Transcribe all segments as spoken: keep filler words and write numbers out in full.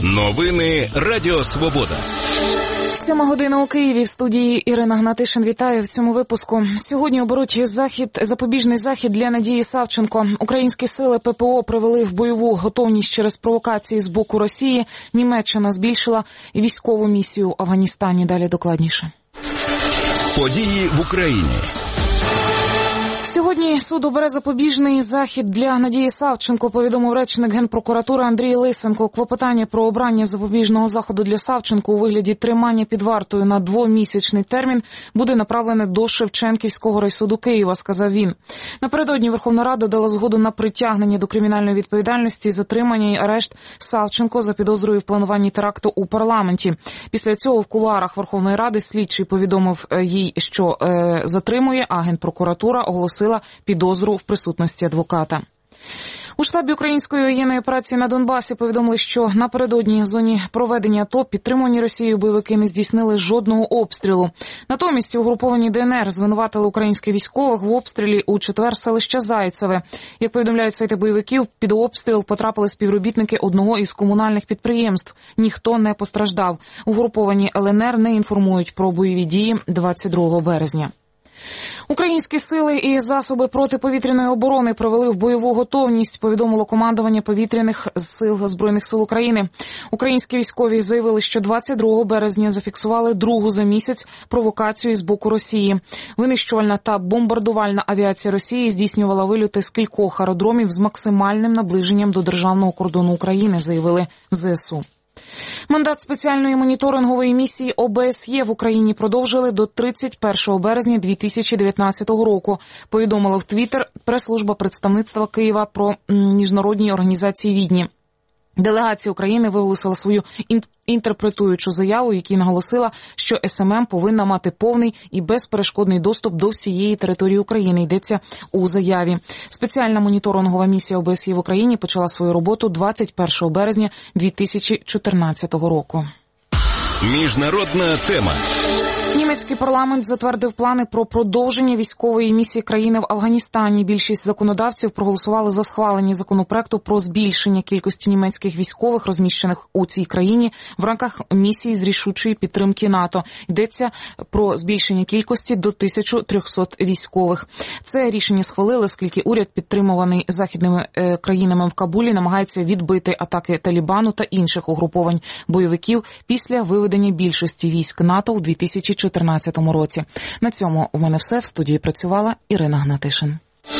Новини Радіо Свобода. Сьома година у Києві. В студії Ірина Гнатишин. Вітаю в цьому випуску. Сьогодні оберуть захід, запобіжний захід для Надії Савченко. Українські сили ППО привели в бойову готовність через провокації з боку Росії. Німеччина збільшила військову місію в Афганістані. Далі докладніше. Події в Україні. Сьогодні суд обере запобіжний захід для Надії Савченко, повідомив речник Генпрокуратури Андрій Лисенко. Клопотання про обрання запобіжного заходу для Савченко у вигляді тримання під вартою на двомісячний термін буде направлене до Шевченківського райсуду Києва, сказав він. Напередодні Верховна Рада дала згоду на притягнення до кримінальної відповідальності, затримання і арешт Савченко за підозрою в плануванні теракту у парламенті. Після цього в кулуарах Верховної Ради слідчий повідомив їй, що е, затримує, а Генпрокуратура оголосила підозру в присутності адвоката. У штабі української воєнної операції на Донбасі повідомили, що напередодні в зоні проведення АТО підтримувані Росією бойовики не здійснили жодного обстрілу. Натомість угруповані ДНР звинуватили українських військових в обстрілі у четвер селища Зайцеве. Як повідомляють сайти бойовиків, під обстріл потрапили співробітники одного із комунальних підприємств. Ніхто не постраждав. Угруповані ЛНР не інформують про бойові дії двадцять другого березня. Українські сили і засоби протиповітряної оборони привели в бойову готовність, повідомило командування повітряних сил Збройних сил України. Українські військові заявили, що двадцять другого березня зафіксували другу за місяць провокацію з боку Росії. Винищувальна та бомбардувальна авіація Росії здійснювала вильоти з кількох аеродромів з максимальним наближенням до державного кордону України, заявили в ЗСУ. Мандат спеціальної моніторингової місії О Б С Є в Україні продовжили до тридцять першого березня дві тисячі дев'ятнадцятого року, повідомила в Твіттер прес-служба представництва Києва про міжнародній організації Відні. Делегація України виголосила свою інтерпретуючу заяву, в якій наголосила, що С М М повинна мати повний і безперешкодний доступ до всієї території України, йдеться у заяві. Спеціальна моніторингова місія О Б С Є в Україні почала свою роботу двадцять першого березня дві тисячі чотирнадцятого року. Міжнародна тема. Німецький парламент затвердив плани про продовження військової місії країни в Афганістані. Більшість законодавців проголосували за схвалення законопроекту про збільшення кількості німецьких військових, розміщених у цій країні, в рамках місії з рішучої підтримки НАТО. Йдеться про збільшення кількості до тисячі триста військових. Це рішення схвалили, оскільки уряд, підтримуваний західними е, країнами в Кабулі, намагається відбити атаки Талібану та інших угруповань бойовиків після виведення більшості військ НАТО у дві тисячі чотирнадцятому році. На цьому у мене все. В студії працювала Ірина Гнатишин.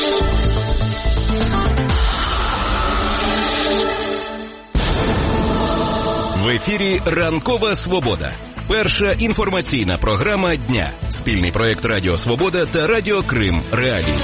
В ефірі «Ранкова Свобода». Перша інформаційна програма дня. Спільний проєкт Радіо Свобода та Радіо Крим Реалії.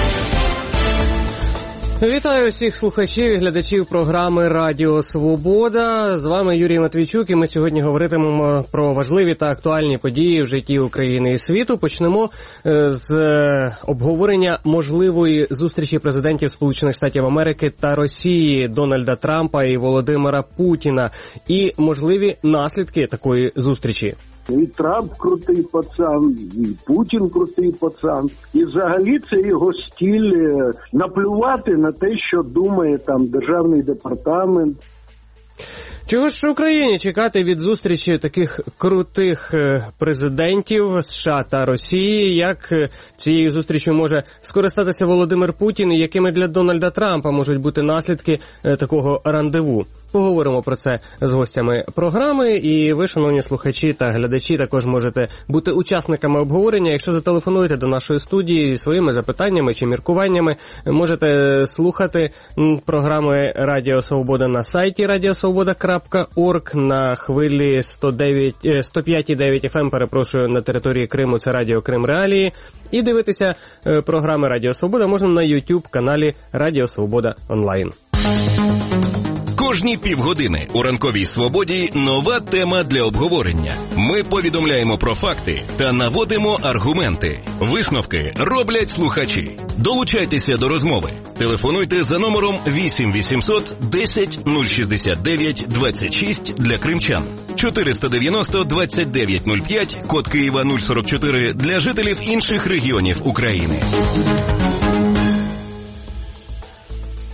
Вітаю всіх слухачів і глядачів програми «Радіо Свобода». З вами Юрій Матвійчук, і ми сьогодні говоритимемо про важливі та актуальні події в житті України і світу. Почнемо з обговорення можливої зустрічі президентів Сполучених Штатів Америки та Росії Дональда Трампа і Володимира Путіна і можливі наслідки такої зустрічі. І Трамп крутий пацан, і Путін крутий пацан. І взагалі це його стиль наплювати на те, що думає там Державний департамент. Чого ж Україні чекати від зустрічі таких крутих президентів США та Росії? Як цією зустрічю може скористатися Володимир Путін і якими для Дональда Трампа можуть бути наслідки такого рандеву? Поговоримо про це з гостями програми, і ви, шановні слухачі та глядачі, також можете бути учасниками обговорення. Якщо зателефонуєте до нашої студії зі своїми запитаннями чи міркуваннями, можете слухати програми Радіо Свобода на сайті радіосвобода крапка орг, на хвилі сто п'ять і дев'ять еф ем, перепрошую, на території Криму, це Радіо Крим Реалії, і дивитися програми Радіо Свобода можна на YouTube-каналі Радіо Свобода онлайн. Кожні півгодини у «Ранковій Свободі» нова тема для обговорення. Ми повідомляємо про факти та наводимо аргументи. Висновки роблять слухачі. Долучайтеся до розмови. Телефонуйте за номером вісім вісімсот десять нуль шістдесят дев'ять двадцять шість для кримчан, чотириста дев'яносто двадцять дев'ять нуль п'ять, код Києва нуль сорок чотири для жителів інших регіонів України.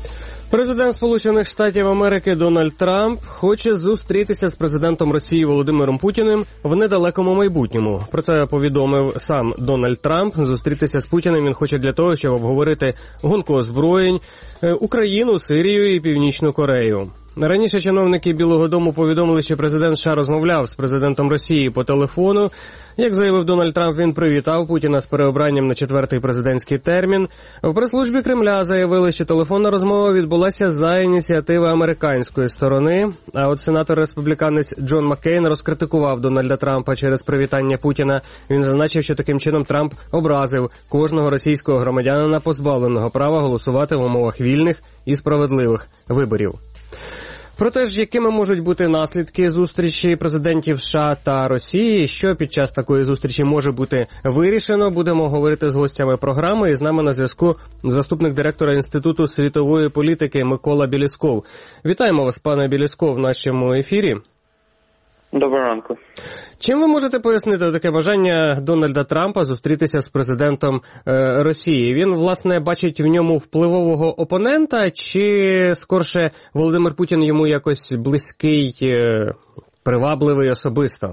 Президент Сполучених Штатів Америки Дональд Трамп хоче зустрітися з президентом Росії Володимиром Путіним в недалекому майбутньому. Про це повідомив сам Дональд Трамп. Зустрітися з Путіним він хоче для того, щоб обговорити гонку озброєнь, Україну, Сирію і Північну Корею. Раніше чиновники Білого дому повідомили, що президент США розмовляв з президентом Росії по телефону. Як заявив Дональд Трамп, він привітав Путіна з переобранням на четвертий президентський термін. В прес-службі Кремля заявили, що телефонна розмова відбулася за ініціативи американської сторони. А от сенатор-республіканець Джон Маккейн розкритикував Дональда Трампа через привітання Путіна. Він зазначив, що таким чином Трамп образив кожного російського громадянина, позбавленого права голосувати в умовах вільних і справедливих виборів. Про те ж, якими можуть бути наслідки зустрічі президентів США та Росії, що під час такої зустрічі може бути вирішено, будемо говорити з гостями програми. І з нами на зв'язку заступник директора Інституту світової політики Микола Білісков. Вітаємо вас, пане Білісков, в нашому ефірі. Доброго ранку. Чим ви можете пояснити таке бажання Дональда Трампа зустрітися з президентом е, Росії? Він, власне, бачить в ньому впливового опонента, чи, скорше, Володимир Путін йому якось близький, е, привабливий особисто?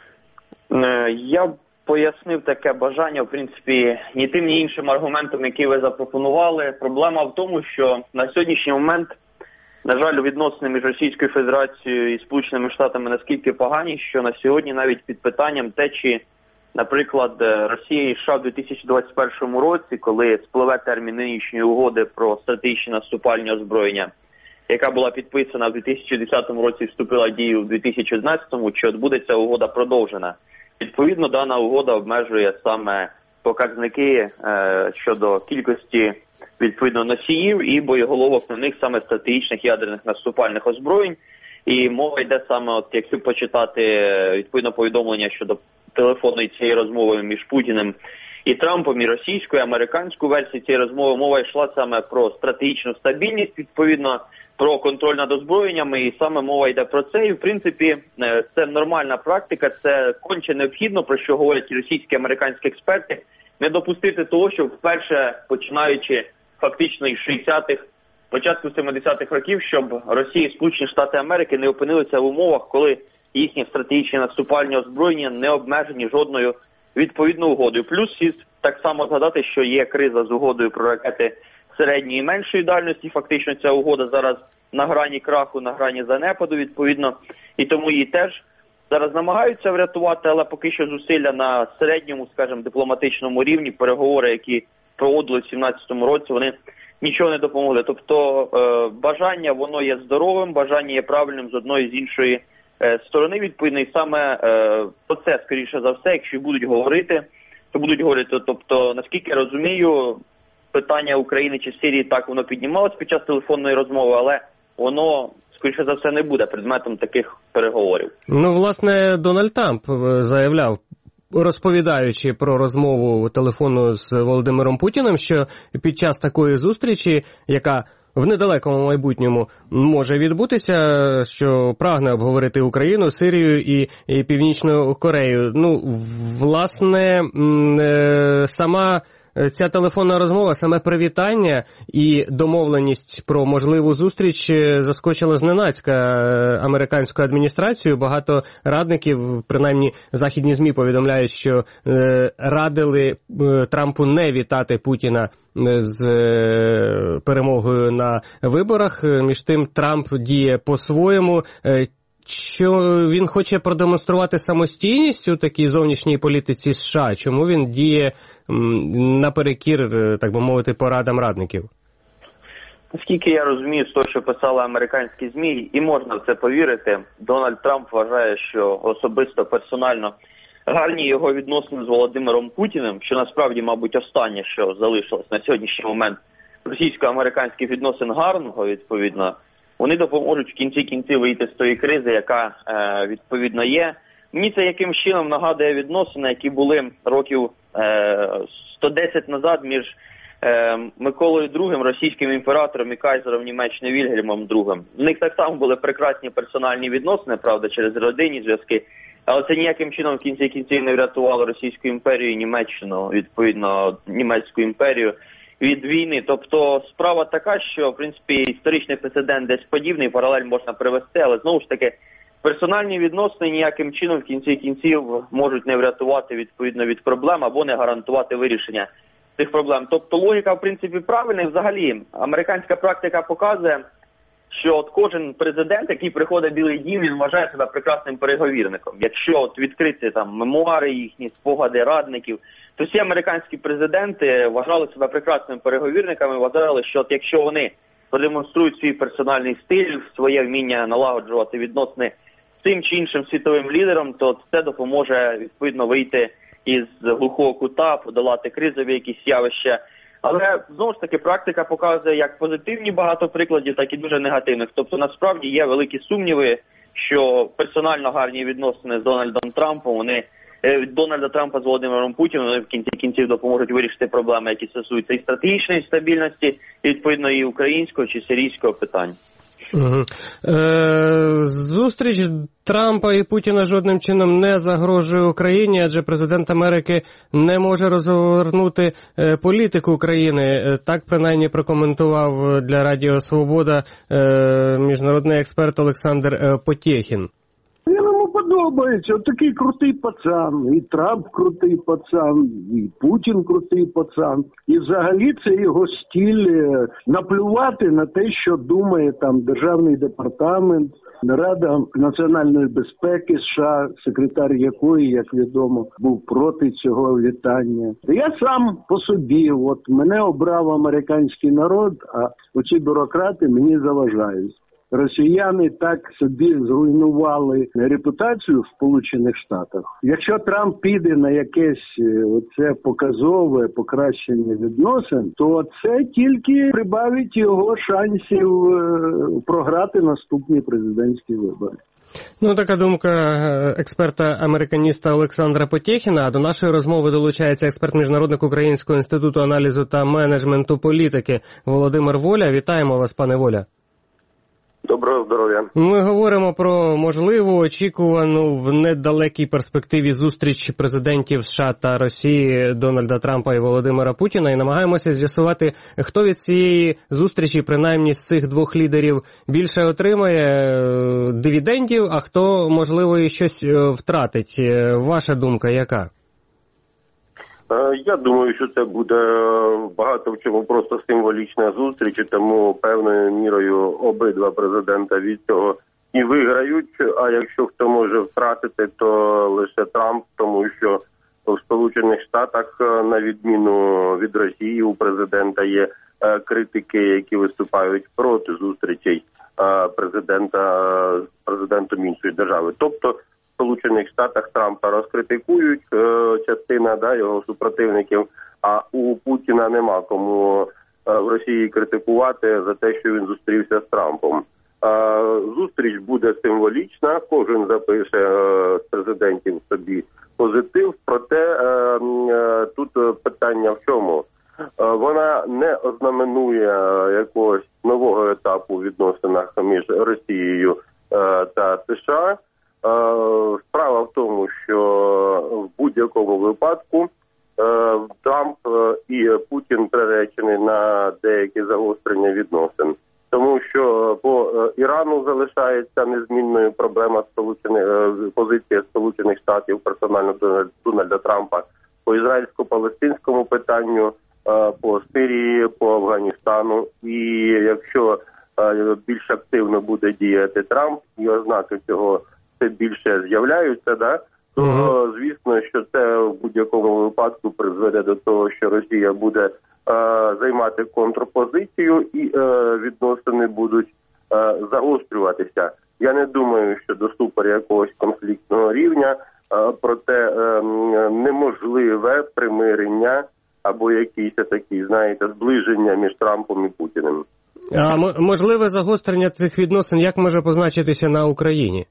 Я б пояснив таке бажання, в принципі, ні тим, ні іншим аргументом, який ви запропонували. Проблема в тому, що на сьогоднішній момент, на жаль, відносини між Російською Федерацією і Сполученими Штатами наскільки погані, що на сьогодні навіть під питанням те, чи, наприклад, Росія і США в дві тисячі двадцять першому році, коли спливе термін нинішньої угоди про стратегічні наступальні озброєння, яка була підписана в дві тисячі десятому році і вступила в дію в дві тисячі одинадцятому, чи от буде ця угода продовжена. Відповідно, дана угода обмежує саме показники е, щодо кількості відповідно носіїв і боєголовок на них саме стратегічних ядерних наступальних озброєнь. І мова йде саме, от якщо почитати відповідно повідомлення щодо телефонної цієї розмови між Путіним і Трампом, і російською, і американську версію цієї розмови, мова йшла саме про стратегічну стабільність, відповідно, про контроль над озброєннями, і саме мова йде про це. І, в принципі, це нормальна практика, це конче необхідно, про що говорять і російські, і американські експерти, не допустити того, що вперше, починаючи фактично із шістдесятих, початку сімдесятих років, щоб Росія і Сполучені Штати Америки не опинилися в умовах, коли їхні стратегічні наступальні озброєння не обмежені жодною відповідною угодою. Плюс так само згадати, що є криза з угодою про ракети середньої і меншої дальності. Фактично ця угода зараз на грані краху, на грані занепаду, відповідно, і тому її теж зараз намагаються врятувати, але поки що зусилля на середньому, скажімо, дипломатичному рівні, переговори, які проводили в сімнадцятому році, вони нічого не допомогли. Тобто е, бажання, воно є здоровим, бажання є правильним з одної, з іншої е, сторони, відповідно, і саме е, про це, скоріше за все, якщо будуть говорити, то будуть говорити, тобто, наскільки я розумію, питання України чи Сирії так воно піднімалось під час телефонної розмови, але воно, скоріше за все, не буде предметом таких переговорів. Ну, власне, Дональд Трамп заявляв, розповідаючи про розмову телефону з Володимиром Путіним, що під час такої зустрічі, яка в недалекому майбутньому може відбутися, що прагне обговорити Україну, Сирію і, і Північну Корею. Ну, власне, сама ця телефонна розмова, саме привітання і домовленість про можливу зустріч заскочила зненацька американську адміністрацію. Багато радників, принаймні західні ЗМІ повідомляють, що радили Трампу не вітати Путіна з перемогою на виборах. Між тим Трамп діє по-своєму. Що він хоче продемонструвати самостійність у такій зовнішній політиці США? Чому він діє наперекір, так би мовити, порадам радників? Наскільки я розумію, з того, що писали американські ЗМІ, і можна в це повірити, Дональд Трамп вважає, що особисто, персонально гарні його відносини з Володимиром Путіним, що насправді, мабуть, останнє, що залишилось на сьогоднішній момент російсько-американських відносин гарного, відповідно, вони допоможуть в кінці кінців вийти з тої кризи, яка, е, відповідно, є. Мені це якимсь чином нагадує відносини, які були років е, сто десять назад між е, Миколою другим, російським імператором, і кайзером Німеччини Вільгельмом другим. В них так само були прекрасні персональні відносини, правда, через родинні зв'язки, але це ніяким чином в кінці кінців не врятувало Російську імперію і Німеччину, відповідно, Німецьку імперію. від війни. Тобто справа така, що, в принципі, історичний прецедент десь подібний, паралель можна привести, але знову ж таки, персональні відносини ніяким чином в кінці кінців можуть не врятувати відповідно від проблем або не гарантувати вирішення цих проблем. Тобто логіка, в принципі, правильна. Взагалі, американська практика показує, що от кожен президент, який приходить в Білий дім, він вважає себе прекрасним переговірником. Якщо от відкрити там мемуари їхні, спогади радників, то всі американські президенти вважали себе прекрасними переговірниками, вважали, що от якщо вони продемонструють свій персональний стиль, своє вміння налагоджувати відносини з тим чи іншим світовим лідером, то це допоможе відповідно вийти із глухого кута, подолати кризові якісь явища. Але, знову ж таки, практика показує як позитивні багато прикладів, так і дуже негативних. Тобто, насправді, є великі сумніви, що персонально гарні відносини з Дональдом Трампом, вони, від Дональда Трампа з Володимиром Путіним, вони в кінці кінців допоможуть вирішити проблеми, які стосуються і стратегічної стабільності, і, відповідно, і українського чи сирійського питання. Угу. Е, зустріч Трампа і Путіна жодним чином не загрожує Україні, адже президент Америки не може розгорнути е, політику України. Так, принаймні, прокоментував для Радіо Свобода е, міжнародний експерт Олександр е, Потєхін. Йому подобається. От такий крутий пацан. І Трамп крутий пацан, і Путін крутий пацан. І взагалі це його стиль наплювати на те, що думає там Державний департамент, Рада національної безпеки США, секретар якої, як відомо, був проти цього вітання. Я сам по собі, от мене обрав американський народ, а оці бюрократи мені заважають. Росіяни так собі зруйнували репутацію в Сполучених Штатах. Якщо Трамп піде на якесь оце показове покращення відносин, то це тільки прибавить його шансів програти наступні президентські вибори. Ну, така думка експерта-американіста Олександра Потєхіна. А до нашої розмови долучається експерт-міжнародник Українського інституту аналізу та менеджменту політики Володимир Воля. Вітаємо вас, пане Воля. Доброго здоров'я. Ми говоримо про можливу, очікувану в недалекій перспективі зустріч президентів США та Росії Дональда Трампа і Володимира Путіна і намагаємося з'ясувати, хто від цієї зустрічі, принаймні з цих двох лідерів, більше отримає дивідендів, а хто, можливо, і щось втратить. Ваша думка яка? Я думаю, що це буде багато в чому просто символічна зустріч, тому певною мірою обидва президента від цього і виграють, а якщо хто може втратити, то лише Трамп, тому що в Сполучених Штатах, на відміну від Росії, у президента є критики, які виступають проти зустрічей президента з президентом іншої держави. Тобто в Сполучених Штатах Трампа розкритикують е, частина да, його супротивників, а у Путіна нема кому е, в Росії критикувати за те, що він зустрівся з Трампом. Е, зустріч буде символічна, кожен запише е, з президентів собі позитив, проте е, е, тут питання в чому? Е, вона не ознаменує якогось нового етапу в відносинах між Росією е, та США. Справа в тому, що в будь-якому випадку Трамп і Путін приречені на деякі загострення відносин. Тому що по Ірану залишається незмінною проблема Сполучених, позиція Сполучених Штатів персонально Дональда Трампа, по ізраїльсько-палестинському питанню, по Сирії, по Афганістану. І якщо більш активно буде діяти Трамп, і ознаки цього це більше з'являються, да, то, uh-huh. звісно, що це в будь-якому випадку призведе до того, що Росія буде е, займати контрпозицію і е, відносини будуть е, загострюватися. Я не думаю, що до супер якогось конфліктного рівня, е, проте е, неможливе примирення або якісь такі, знаєте, зближення між Трампом і Путіним. А можливе загострення цих відносин як може позначитися на Україні?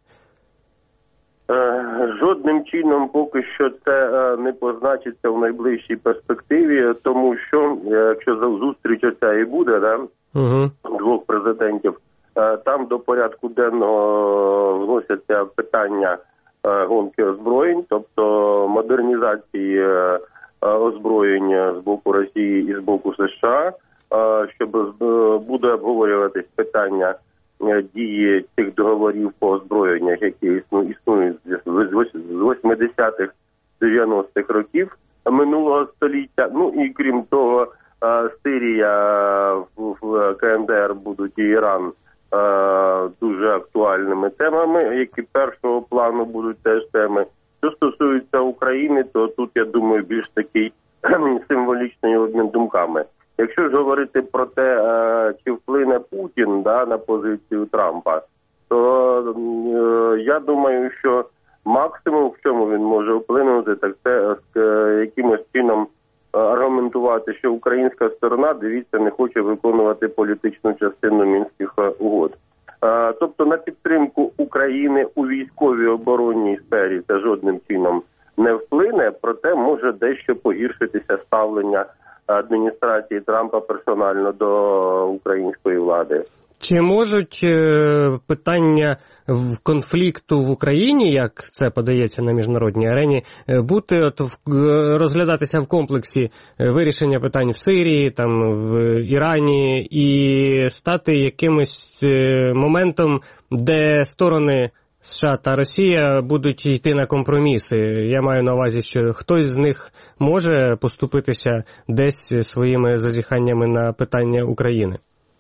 Жодним чином поки що це не позначиться в найближчій перспективі, тому що, якщо зустріч оця і буде, да, uh-huh. двох президентів, там до порядку денного вносяться питання гонки озброєнь, тобто модернізації озброєння з боку Росії і з боку США, щоб буде обговорюватись питання дії цих договорів по озброєннях, які існують з восьмидесятих дев'яностих років минулого століття. Ну і крім того, Сирія, в КНДР будуть і Іран дуже актуальними темами, які першого плану будуть теж теми. Що стосується України, то тут, я думаю, більш такий символічний обмін думками. Якщо ж говорити про те, чи вплине Путін, да, на позицію Трампа, то е, я думаю, що максимум, в чому він може вплинути, так це з якимось чином аргументувати, що українська сторона, дивіться, не хоче виконувати політичну частину Мінських угод. Е, тобто на підтримку України у військовій оборонній сфері це жодним чином не вплине, проте може дещо погіршитися ставлення адміністрації Трампа персонально до української влади. Чи можуть е, питання в конфлікту в Україні, як це подається на міжнародній арені, бути от в, розглядатися в комплексі вирішення питань в Сирії, там в Ірані і стати якимось е, моментом, де сторони США та Росія будуть йти на компроміси? Я маю на увазі, що хтось з них може поступитися десь своїми зазіханнями на питання України?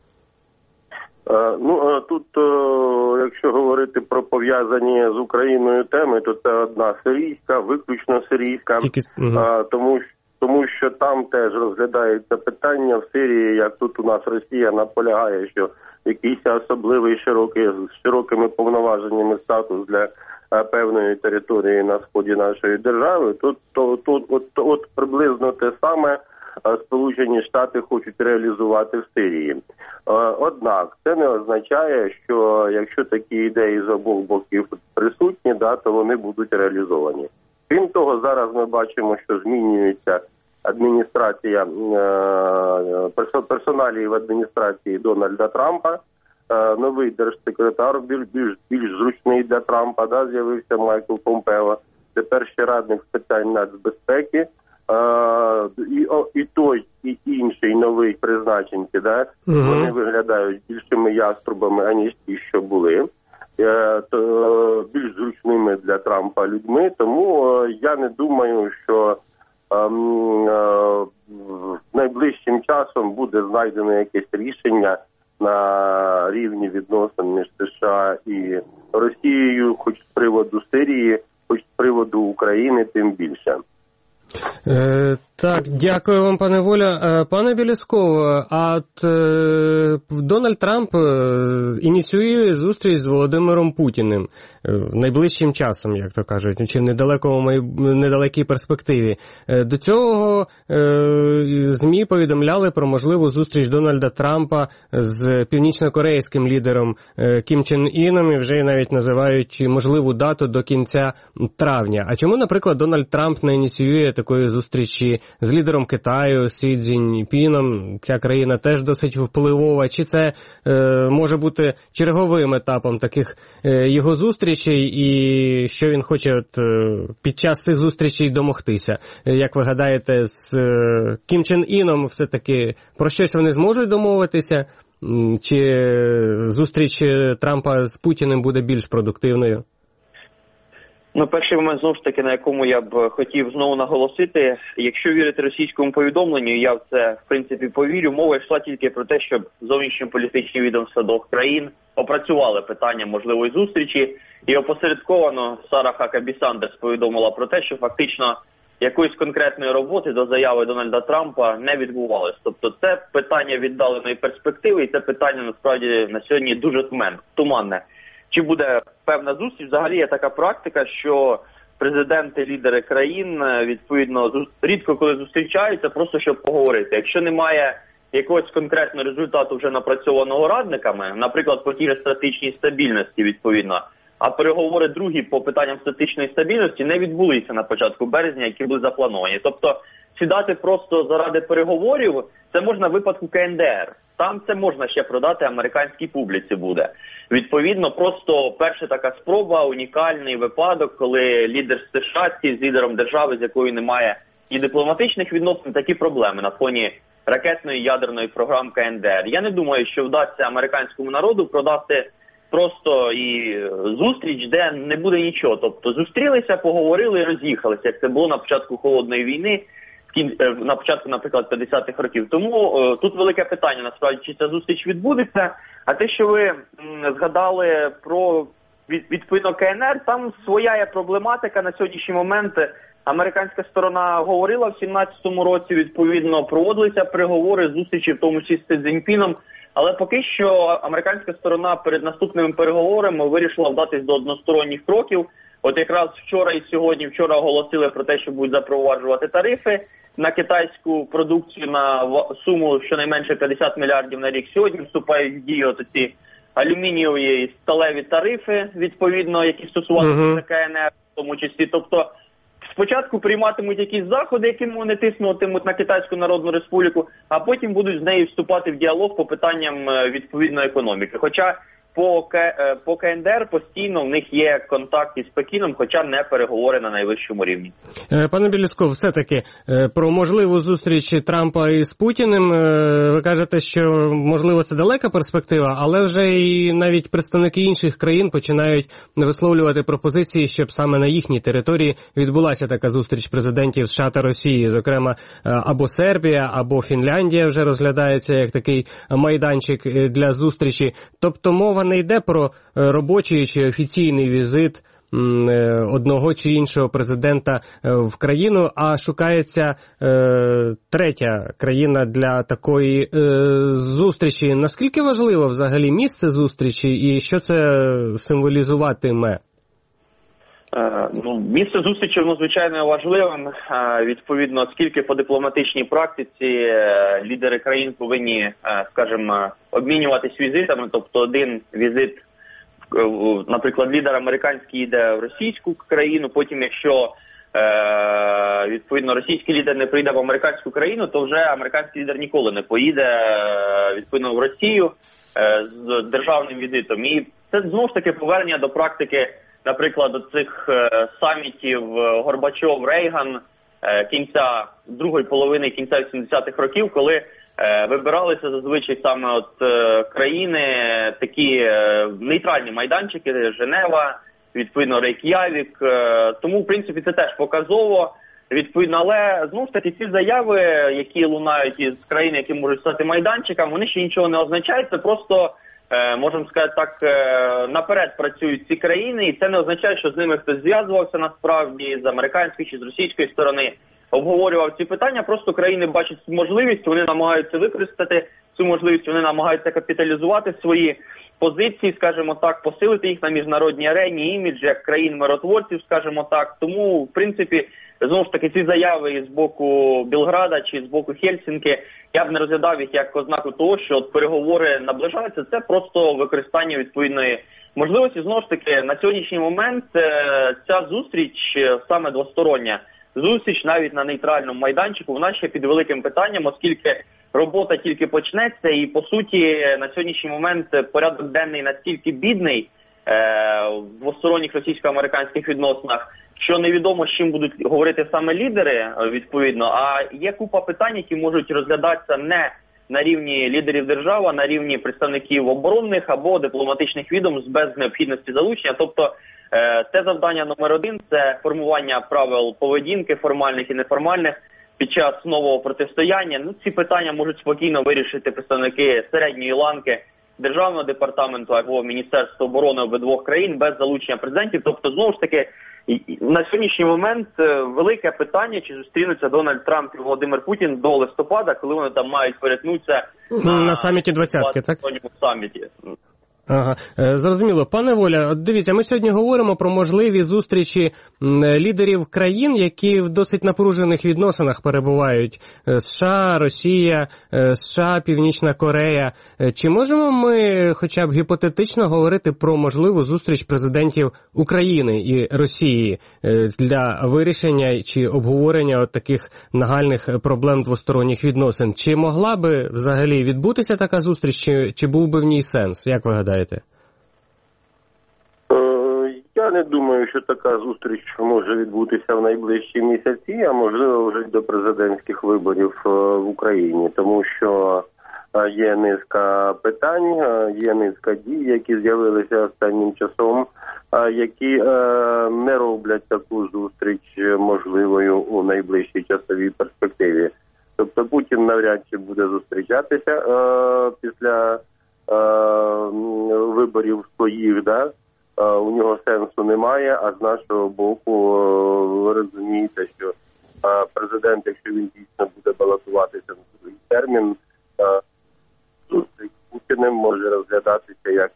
Ну, тут, якщо говорити про пов'язані з Україною теми, то це одна сирійська, виключно сирійська, Тільки... угу. тому, тому що там теж розглядається питання в Сирії, як тут у нас Росія наполягає, що якийсь особливий широкий, з широкими повноваженнями статус для певної території на сході нашої держави, тут то, то, от, от приблизно те саме Сполучені Штати хочуть реалізувати в Сирії. Однак це не означає, що якщо такі ідеї з обох боків присутні, да, то вони будуть реалізовані. Крім того, зараз ми бачимо, що змінюється адміністрація, персоналії в адміністрації Дональда Трампа. Новий держсекретар, більш, більш, більш зручний для Трампа, да, з'явився Майкл Помпео. Тепер ще радник з питань нацбезпеки. Uh, і, о, і той, і інший новий призначенці, да, uh-huh. вони виглядають більшими яструбами, аніж ті, що були, uh, то, uh, більш зручними для Трампа людьми, тому uh, я не думаю, що um, uh, найближчим часом буде знайдено якесь рішення на рівні відносин між США і Росією, хоч з приводу Сирії, хоч з приводу України, тим більше. Е, так, дякую вам, пане Воля. Е, пане Білєсков, а от е, Дональд Трамп е, ініціює зустріч з Володимиром Путіним е, найближчим часом, як то кажуть, чи в недалекому, недалекій перспективі. Е, до цього е, ЗМІ повідомляли про можливу зустріч Дональда Трампа з північно-корейським лідером е, Кім Чен Іном, і вже навіть називають можливу дату до кінця травня. А чому, наприклад, Дональд Трамп не ініціює такої зустрічі з лідером Китаю, Сі Цзіньпіном? Ця країна теж досить впливова. Чи це е, може бути черговим етапом таких е, його зустрічей, і що він хоче от, е, під час цих зустрічей домогтися? Як ви гадаєте, з е, Кім Чен Іном все-таки про щось вони зможуть домовитися? Чи зустріч Трампа з Путіним буде більш продуктивною? Ну, перший момент, знову ж таки, на якому я б хотів знову наголосити, якщо вірити російському повідомленню, я в це, в принципі, повірю, мова йшла тільки про те, щоб зовнішньополітичні відомства двох країн опрацювали питання можливої зустрічі, і опосередковано Сара Хакабі Сандерс повідомила про те, що фактично якоїсь конкретної роботи до заяви Дональда Трампа не відбувалось. Тобто це питання віддаленої перспективи, і це питання, насправді, на сьогодні дуже туманне. Чи буде певна зустріч? Взагалі є така практика, що президенти, лідери країн, відповідно, рідко коли зустрічаються, просто щоб поговорити. Якщо немає якогось конкретного результату вже напрацьованого радниками, наприклад, по тій же стратегічній стабільності, відповідно, а переговори другі по питанням стратегічної стабільності не відбулися на початку березня, які були заплановані. Тобто сідати просто заради переговорів, це можна в випадку Ка Ен Де Ер. Там це можна ще продати американській публіці буде. Відповідно, просто перша така спроба, унікальний випадок, коли лідер США з лідером держави, з якою немає і дипломатичних відносин, так і проблеми на фоні ракетної ядерної програми Ка Ен Де Ер. Я не думаю, що вдасться американському народу продати просто і зустріч, де не буде нічого. Тобто зустрілися, поговорили і роз'їхалися, як це було на початку Холодної війни, на початку, наприклад, п'ятдесятих років. Тому е, тут велике питання, насправді, чи ця зустріч відбудеться. А те, що ви м, згадали про від, відповідно Ка Ен Ер, там своя є проблематика на сьогоднішній момент. Американська сторона говорила в сімнадцятому році, відповідно, проводилися переговори, зустрічі, в тому числі з Сі Цзіньпіном. Але поки що американська сторона перед наступними переговорами вирішила вдатись до односторонніх кроків. От якраз вчора і сьогодні, вчора оголосили про те, що будуть запроваджувати тарифи на китайську продукцію на суму щонайменше п'ятдесят мільярдів на рік. Сьогодні вступають в дію от ці алюмінієві і сталеві тарифи, відповідно, які стосувалися uh-huh. Ка Ен Ер в тому числі. Тобто спочатку прийматимуть якісь заходи, якими вони тиснутимуть на Китайську Народну Республіку, а потім будуть з нею вступати в діалог по питанням відповідної економіки. Хоча по, по Ка Ен Де Ер постійно в них є контакт із Пекіном, хоча не переговори на найвищому рівні. Пане Білецьков, все-таки про можливу зустріч Трампа із Путіним, ви кажете, що можливо це далека перспектива, але вже і навіть представники інших країн починають висловлювати пропозиції, щоб саме на їхній території відбулася така зустріч президентів США та Росії. Зокрема, або Сербія, або Фінляндія вже розглядається як такий майданчик для зустрічі. Тобто мова не йде про робочий чи офіційний візит одного чи іншого президента в країну, а шукається е, третя країна для такої е, зустрічі. Наскільки важливо взагалі місце зустрічі і що це символізуватиме? Е, ну, місце зустрічі, воно, звичайно, важливим. Е, відповідно, оскільки по дипломатичній практиці е, лідери країн повинні, е, скажімо, обмінюватись візитами, тобто один візит, наприклад, лідер американський йде в російську країну, потім, якщо е, відповідно російський лідер не прийде в американську країну, то вже американський лідер ніколи не поїде е, відповідно в Росію е, з державним візитом. І це знову ж таки повернення до практики, наприклад, до цих е, самітів Горбачов-Рейган е, кінця другої половини кінця вісімдесятих років, коли вибиралися зазвичай саме от е, країни, такі е, нейтральні майданчики, Женева, відповідно Рейк'явік. Е, тому, в принципі, це теж показово, відповідно. Але, знову ж таки, ці заяви, які лунають із країн, які можуть стати майданчиками, вони ще нічого не означають. Це просто, е, можемо сказати так, е, наперед працюють ці країни. І це не означає, що з ними хтось зв'язувався насправді з американської чи з російської сторони. Обговорював ці питання, просто країни бачать можливість, вони намагаються використати цю можливість, вони намагаються капіталізувати свої позиції, скажімо так, посилити їх на міжнародній арені, імідж як країн-миротворців, скажімо так. Тому, в принципі, знову ж таки, ці заяви з боку Білграда чи з боку Хельсінки, я б не розглядав їх як ознаку того, що от переговори наближаються, це просто використання відповідної можливості. Знову ж таки, на сьогоднішній момент ця зустріч саме двостороння, зустріч навіть на нейтральному майданчику, вона ще під великим питанням, оскільки робота тільки почнеться і, по суті, на сьогоднішній момент порядок денний настільки бідний е, в двосторонніх російсько-американських відносинах, що невідомо, з чим будуть говорити саме лідери, відповідно, а є купа питань, які можуть розглядатися не на рівні лідерів держав, а на рівні представників оборонних або дипломатичних відомств без необхідності залучення. Тобто це завдання номер один – це формування правил поведінки, формальних і неформальних, під час нового протистояння. Ну, ці питання можуть спокійно вирішити представники середньої ланки Державного департаменту або Міністерства оборони обидвох країн без залучення президентів. Тобто, знову ж таки, на сьогоднішній момент велике питання, чи зустрінуться Дональд Трамп і Володимир Путін до листопада, коли вони там мають перетнутися на, на саміті двадцятки, так? саміті. Ага, зрозуміло. Пане Воля, дивіться, ми сьогодні говоримо про можливі зустрічі лідерів країн, які в досить напружених відносинах перебувають. США, Росія, США, Північна Корея. Чи можемо ми хоча б гіпотетично говорити про можливу зустріч президентів України і Росії для вирішення чи обговорення от таких нагальних проблем двосторонніх відносин? Чи могла би взагалі відбутися така зустріч, чи, чи був би в ній сенс? Як ви гадаєте? Я Я не думаю, що така зустріч може відбутися в найближчі місяці, а можливо вже до президентських виборів в Україні, тому що є низка питань, є низка дій, які з'явилися останнім часом, які не роблять таку зустріч можливою у найближчій часовій перспективі. Тобто Путін навряд чи буде зустрічатися після виборів своїх, да? У нього сенсу немає, а з нашого боку ви розумієте, що президент, якщо він дійсно буде балотуватися на другий термін, зустріч з Путіним може розглядатися як,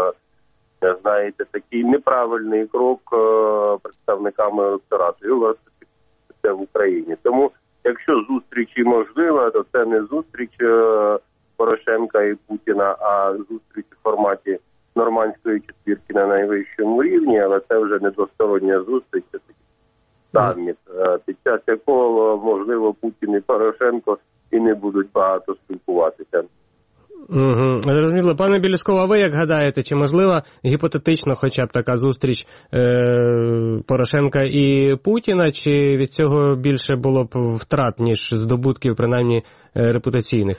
знаєте, такий неправильний крок представниками електорату. І власне це в Україні. Тому, якщо зустріч і можлива, то це не зустріч Порошенка і Путіна, а зустріч у форматі нормандської четвірки на найвищому рівні, але це вже не двостороння зустріч, це такий саміт, під час якого, можливо, Путін і Порошенко і не будуть багато спілкуватися. Угу. Зрозуміло. Пане Белясков, а ви як гадаєте, чи можлива гіпотетично хоча б така зустріч е- Порошенка і Путіна, чи від цього більше було б втрат, ніж здобутків, принаймні, е- репутаційних?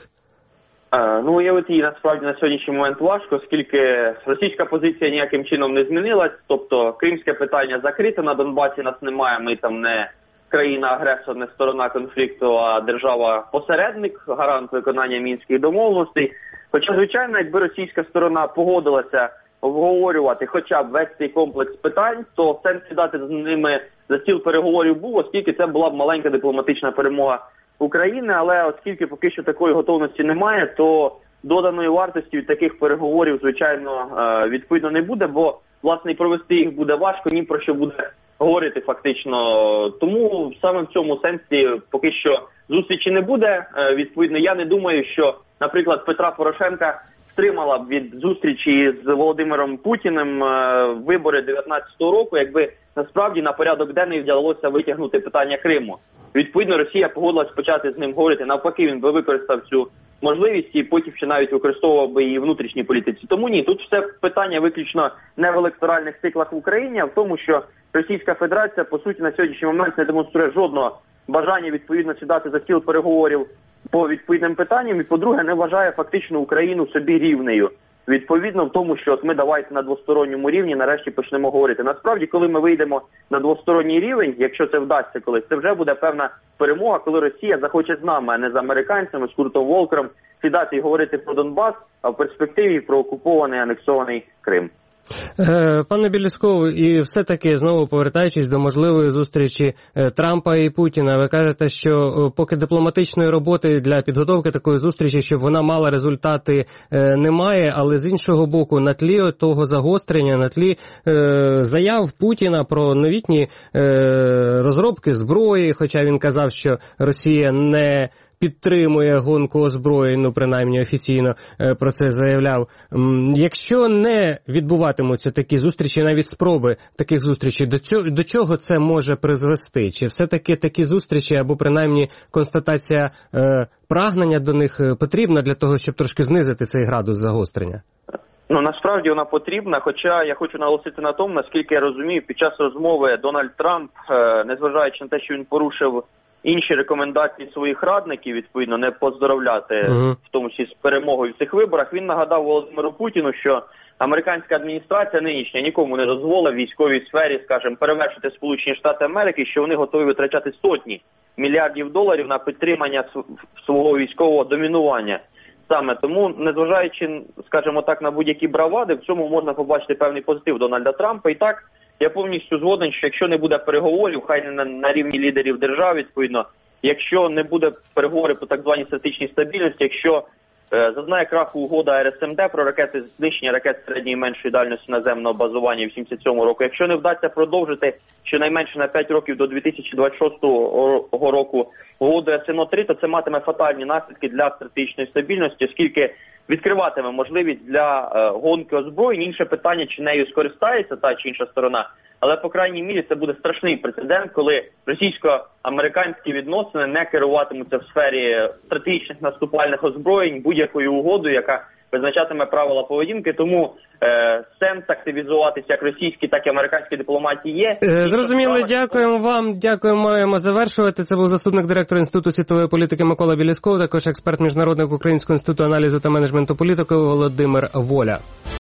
А, ну, уявити її насправді на сьогоднішній момент важко, оскільки російська позиція ніяким чином не змінилась, тобто кримське питання закрите, на Донбасі нас немає, ми там не країна-агресор, не сторона конфлікту, а держава-посередник, гарант виконання мінських домовленостей. Хоча, звичайно, якби російська сторона погодилася обговорювати хоча б весь цей комплекс питань, то сенс сідати з ними за стіл переговорів був, оскільки це була б маленька дипломатична перемога України, але оскільки поки що такої готовності немає, то доданої вартості від таких переговорів, звичайно, відповідно не буде, бо, власне, і провести їх буде важко, ні про що буде говорити фактично. Тому саме в цьому сенсі поки що зустрічі не буде. Відповідно, я не думаю, що, наприклад, Петра Порошенка стримала б від зустрічі з Володимиром Путіним вибори дев'ятнадцятого року, якби насправді на порядок денний вдалося витягнути питання Криму. Відповідно, Росія погодилась почати з ним говорити. Навпаки, він би використав цю можливість і потім ще навіть використовував би її в внутрішній політиці. Тому ні, тут все питання виключно не в електоральних циклах в Україні, а в тому, що Російська Федерація, по суті, на сьогоднішній момент не демонструє жодного бажання відповідно сідати за стіл переговорів по відповідним питанням і, по-друге, не вважає фактично Україну собі рівнею. Відповідно в тому, що от ми давайте на двосторонньому рівні нарешті почнемо говорити. Насправді, коли ми вийдемо на двосторонній рівень, якщо це вдасться колись, це вже буде певна перемога, коли Росія захоче з нами, а не з американцями, з Куртом Волкером, сідати і говорити про Донбас, а в перспективі про окупований, анексований Крим. Пане Белясков, і все-таки, знову повертаючись до можливої зустрічі Трампа і Путіна, ви кажете, що поки дипломатичної роботи для підготовки такої зустрічі, щоб вона мала результати, немає, але з іншого боку, на тлі того загострення, на тлі заяв Путіна про новітні розробки зброї, хоча він казав, що Росія не підтримує гонку озброєнь, ну, принаймні офіційно про це заявляв. Якщо не відбуватимуться такі зустрічі, навіть спроби таких зустрічей, до цього, до чого це може призвести? Чи все-таки такі зустрічі, або принаймні констатація е, прагнення до них потрібна для того, щоб трошки знизити цей градус загострення? Ну, насправді вона потрібна, хоча я хочу наголосити на тому, наскільки я розумію, під час розмови Дональд Трамп, е, незважаючи на те, що він порушив інші рекомендації своїх радників, відповідно, не поздоровляти, uh-huh. в тому числі з перемогою в цих виборах, він нагадав Володимиру Путіну, що американська адміністрація нинішня нікому не дозволила в військовій сфері, скажімо, перевершити Сполучені Штати Америки, що вони готові витрачати сотні мільярдів доларів на підтримання свого військового домінування. Саме тому, незважаючи, скажімо так, на будь-які бравади, в цьому можна побачити певний позитив Дональда Трампа. І так, я повністю згоден, що якщо не буде переговорів, хай не на, на рівні лідерів держав, відповідно, якщо не буде переговорів по так званій стратегічній стабільності, якщо е, зазнає краху угода ар ес ем де про ракети, знищення ракет середньої і меншої дальності наземного базування в сімдесят сьомому року, якщо не вдасться продовжити щонайменше на п'ять років до дві тисячі двадцять шостого року угоду ес ен о три, то це матиме фатальні наслідки для стратегічної стабільності, оскільки відкриватиме можливість для е, гонки озброєнь. Інше питання, чи нею скористається та чи інша сторона, але, по крайній мірі, це буде страшний прецедент, коли російсько-американські відносини не керуватимуться в сфері стратегічних наступальних озброєнь будь-якою угодою, яка визначатиме правила поведінки, тому е, сенс активізуватися як російській, так і американській дипломатії є. Е, зрозуміло, дякуємо вам, дякуємо, маємо завершувати. Це був заступник директора Інституту світової політики Микола Білісков, також експерт Міжнародного українського інституту аналізу та менеджменту політики Володимир Воля.